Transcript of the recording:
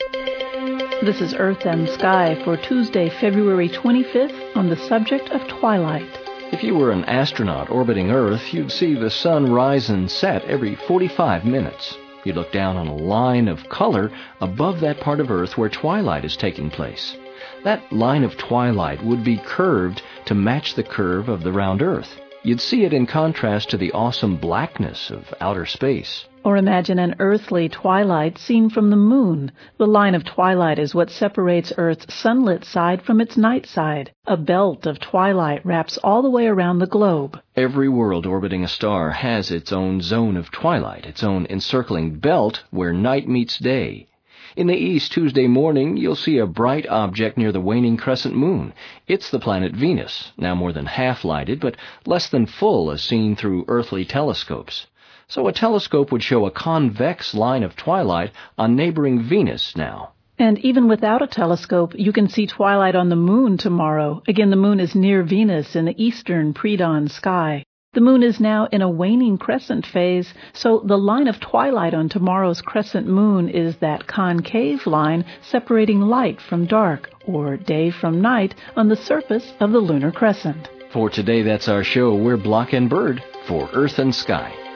This is Earth and Sky for Tuesday, February 25th on the subject of twilight. If you were an astronaut orbiting Earth, you'd see the sun rise and set every 45 minutes. You'd look down on a line of color above that part of Earth where twilight is taking place. That line of twilight would be curved to match the curve of the round Earth. You'd see it in contrast to the awesome blackness of outer space. Or imagine an earthly twilight seen from the moon. The line of twilight is what separates Earth's sunlit side from its night side. A belt of twilight wraps all the way around the globe. Every world orbiting a star has its own zone of twilight, its own encircling belt where night meets day. In the east Tuesday morning, you'll see a bright object near the waning crescent moon. It's the planet Venus, now more than half lighted, but less than full as seen through earthly telescopes. So a telescope would show a convex line of twilight on neighboring Venus now. And even without a telescope, you can see twilight on the moon tomorrow. Again, the moon is near Venus in the eastern pre-dawn sky. The moon is now in a waning crescent phase, so the line of twilight on tomorrow's crescent moon is that concave line separating light from dark, or day from night, on the surface of the lunar crescent. For today, that's our show. We're Block and Bird for Earth and Sky.